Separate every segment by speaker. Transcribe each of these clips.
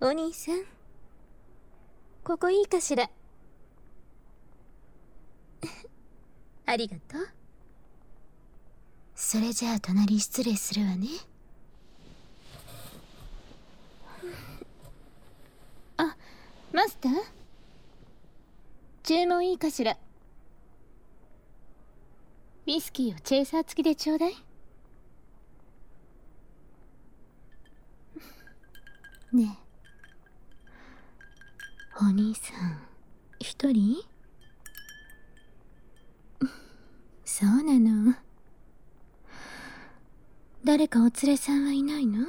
Speaker 1: お兄さん、ここいいかしら。ありがとう。それじゃあ隣失礼するわね。あ、マスター、注文いいかしら。ウイスキーをチェイサー付きでちょうだい。ねえ、お兄さん一人？そうなの。誰かお連れさんはいないの？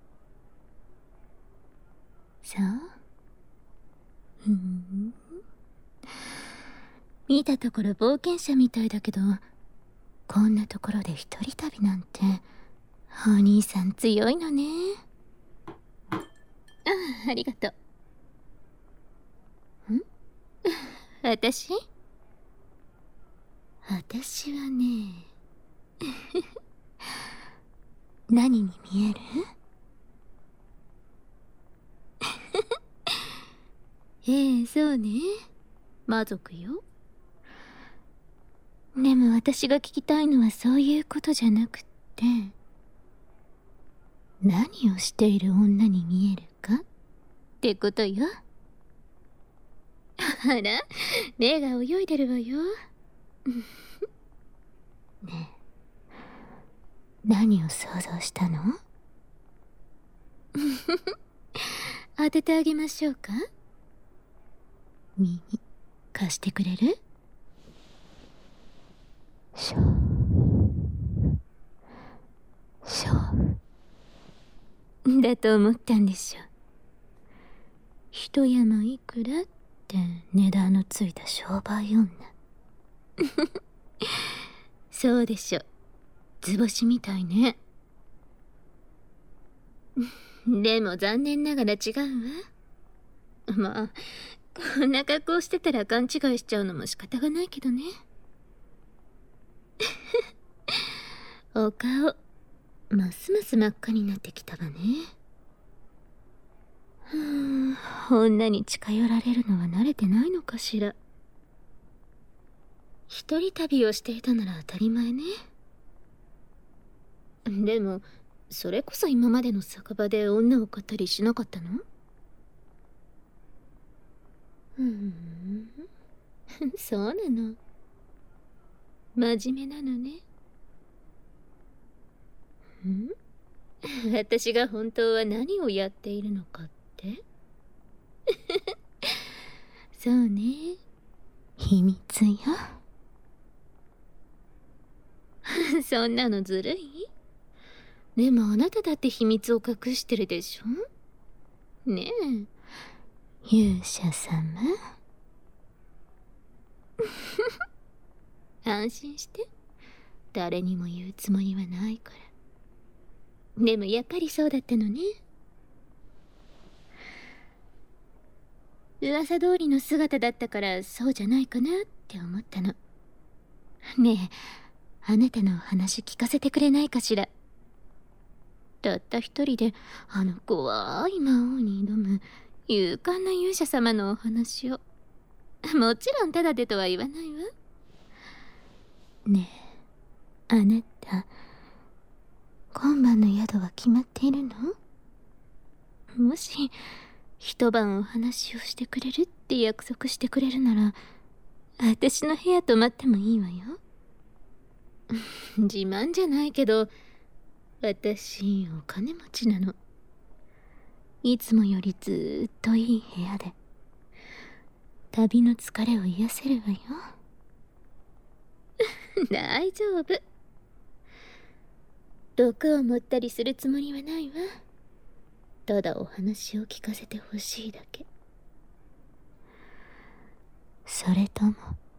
Speaker 1: そう。見たところ冒険者みたいだけど、こんなところで一人旅なんて。お兄さん強いのね。ありがとう。私はね何に見える？そうね。魔族よ。でも私が聞きたいのはそういうことじゃなくって、何をしている女に見えるかってことよ。あら、目が泳いでるわよ。ねえ、何を想像したの？当ててあげましょうか？耳貸してくれる？勝負だと思ったんでしょ。一山いくらって値段のついた商売女。そうでしょ。図星みたいね。でも残念ながら違うわ。まあ、こんな格好してたら勘違いしちゃうのも仕方がないけどね。お顔、ますます真っ赤になってきたわね。女に近寄られるのは慣れてないのかしら。一人旅をしていたなら当たり前ね。でもそれこそ今までの酒場で女を買ったりしなかったの？そうなの。真面目なのね。私が本当は何をやっているのかって？そうね、秘密よ。そんなのずるい？でもあなただって秘密を隠してるでしょ？ねえ、勇者様。安心して、誰にも言うつもりはないから。でもやっぱりそうだったのね。噂通りの姿だったからそうじゃないかなって思ったの。ねえ、あなたのお話聞かせてくれないかしら。たった一人であの怖い魔王に挑む勇敢な勇者様のお話を。もちろんタダでとは言わないわ。ねえ、あなた今晩の宿は決まっているの？もし一晩お話をしてくれるって約束してくれるなら、私の部屋泊まってもいいわよ。自慢じゃないけど、私お金持ちなの。いつもよりずーっといい部屋で旅の疲れを癒せるわよ。大丈夫。毒を盛ったりするつもりはないわ。ただお話を聞かせてほしいだけ。それとも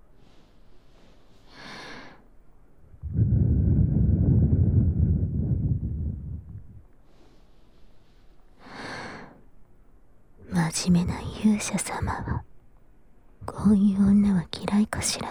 Speaker 1: 真面目な勇者様はこういう女は嫌いかしら？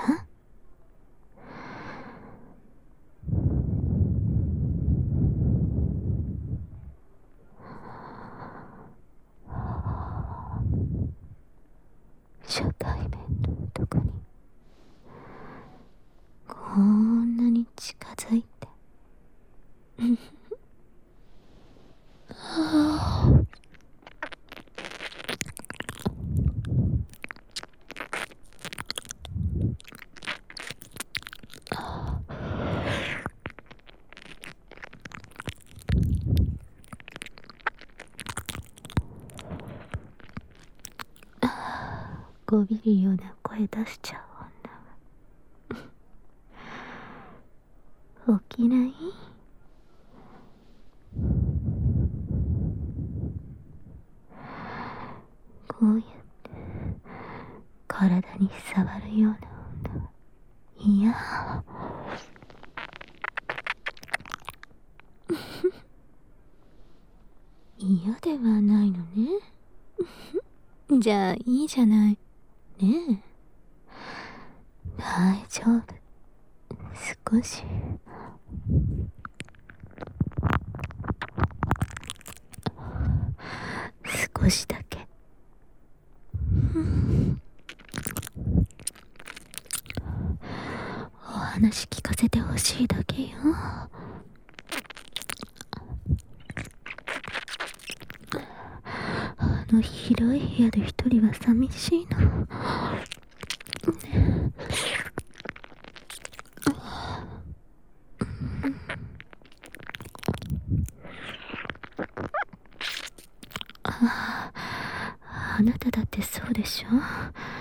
Speaker 1: こびるような声出しちゃう女起きない？こうやって体に触るような女嫌。嫌ではないのね。じゃあいいじゃないねえ。大丈夫。少し少しだけ。お話聞かせてほしいだけよ。あの広い部屋で一人は寂しいの。あなただってそうでしょね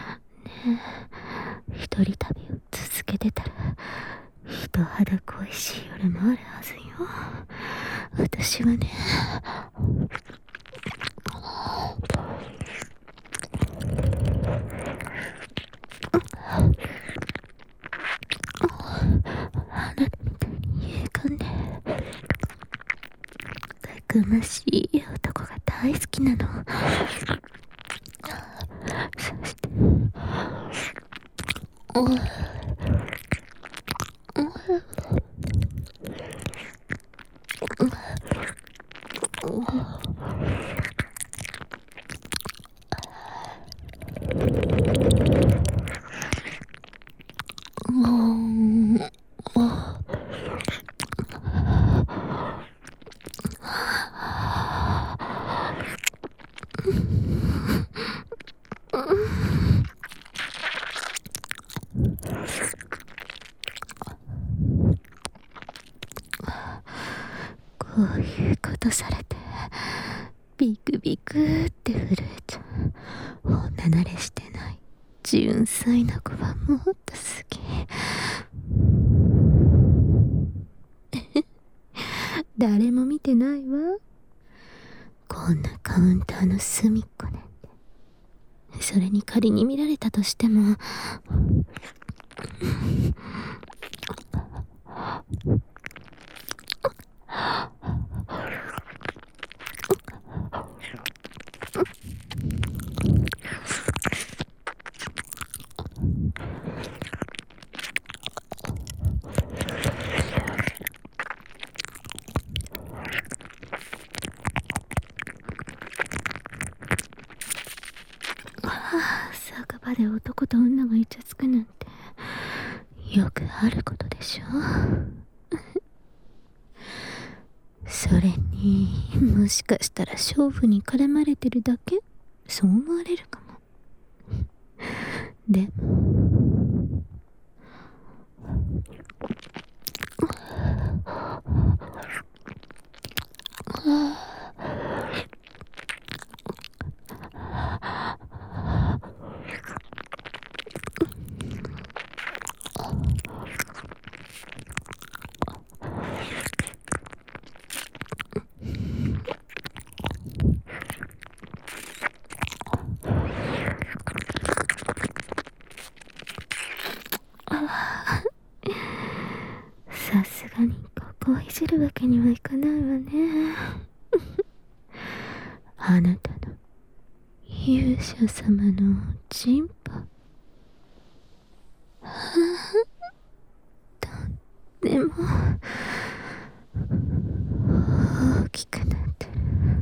Speaker 1: え。一人旅を続けてたら人肌恋しい夜もあるはずよ。私はね、あなたみたいに勇敢でたくましい男が大好きなの。そしてこういうことされてビクビクって震えちゃう。女慣れしてない純粋な子はもっと好き。誰も見てないわ。こんなカウンターの隅っこなんて。それに仮に見られたとしても酒場で男と女がイチャつくなんてよくあることでしょ。それにもしかしたら勝負に絡まれてるだけ、そう思われるかも。でもさすがにここをいじるわけにはいかないわね。あなたの勇者様のチンポとっても大きくなってる。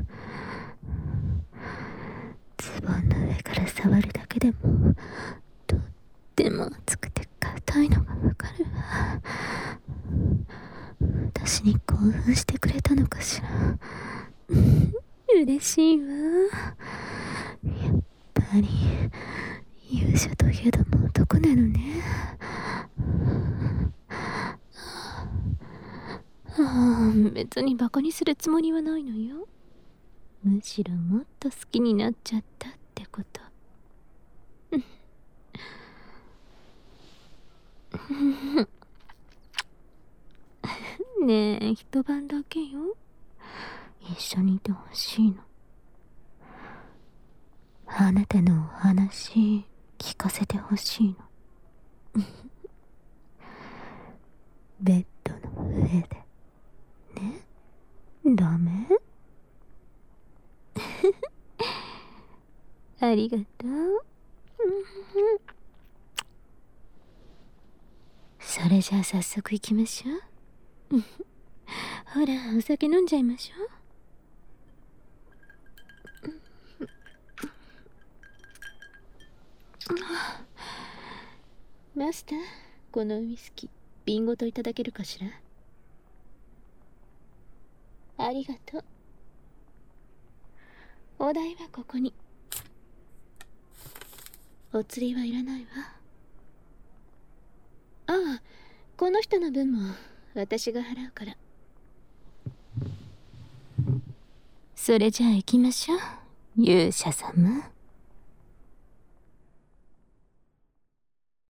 Speaker 1: ズボンの上から触るだけでもとっても熱くて硬いのがわかるわ。私に興奮してくれたのかしら。嬉しいわ。やっぱり勇者といえども男なのね。別にバカにするつもりはないのよ。むしろもっと好きになっちゃったってこと。 ねえ、一晩だけよ。一緒にいてほしいの。あなたのお話聞かせてほしいの。ベッドの上でね。ダメ？ありがとう。それじゃあ早速行きましょう。ほら、お酒飲んじゃいましょう。マスター、このウイスキー瓶ごといただけるかしら。ありがとう。お代はここに。お釣りはいらないわ。ああ、この人の分も私が払うから。それじゃあ行きましょう、勇者様。